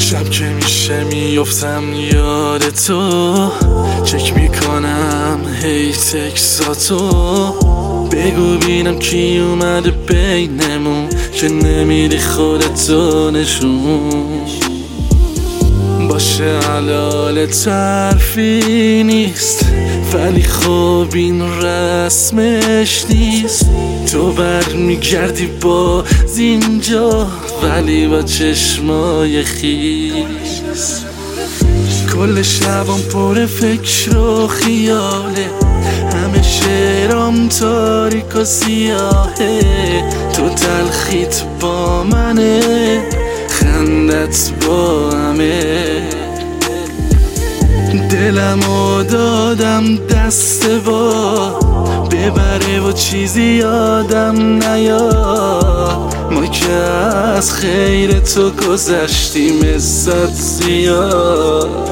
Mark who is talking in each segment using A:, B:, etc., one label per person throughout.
A: شب که میشه میفتم یاد تو، چک میکنم هی تکساتو. بگو بینم کی اومده بینمون که نمیدی خودتو نشون. باشه حلال طرفی نیست، ولی خب این رسمش نیست. تو برمیگردی با اینجا ولی با چشمای خیس. کل شبم پر فکر و خیاله، همه شعرام تاریک و سیاهه. تو تلخیت با منه، خندت با همه. دلمو دادم دست با ببره و چیزی یادم نیاد. ما که از خیر تو گذشتیم ازت زیاد.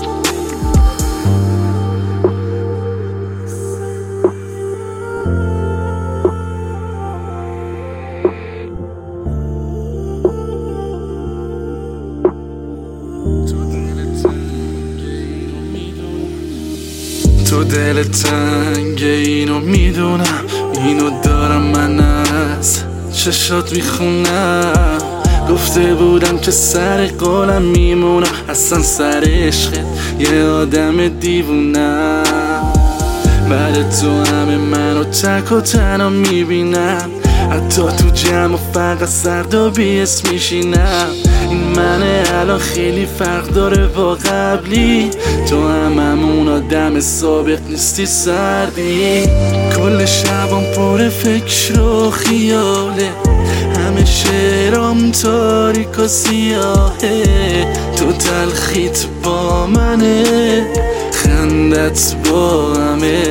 A: تو دل تنگ اینو میدونم، اینو دارم من از چشات میخونم. گفته بودم که سر قولم میمونم، اصلا سر عشقت یه آدم دیوونم. بعد تو همه منو تک و تنها میبینم، حتی تو جمع فقط سرد و بی‌حس میشینم. این منه الان خیلی فرق داره با قبلی، تو همون آدم سابق نیستی سردی. کل شبم پر فکر و خیاله، همه شعرام تاریک و سیاهه. تو تلخیت با منه، خندت با همه.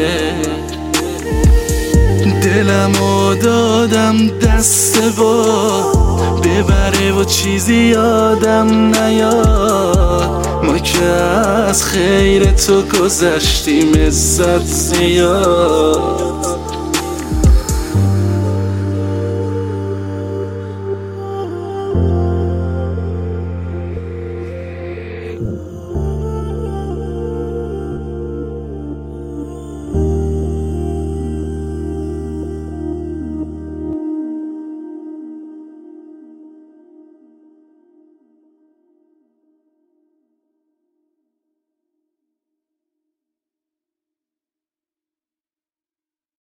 A: دلمو دادم دست با ببره و چیزی یادم نیاد. ما که از خیر تو گذشتیم ازت زیاد.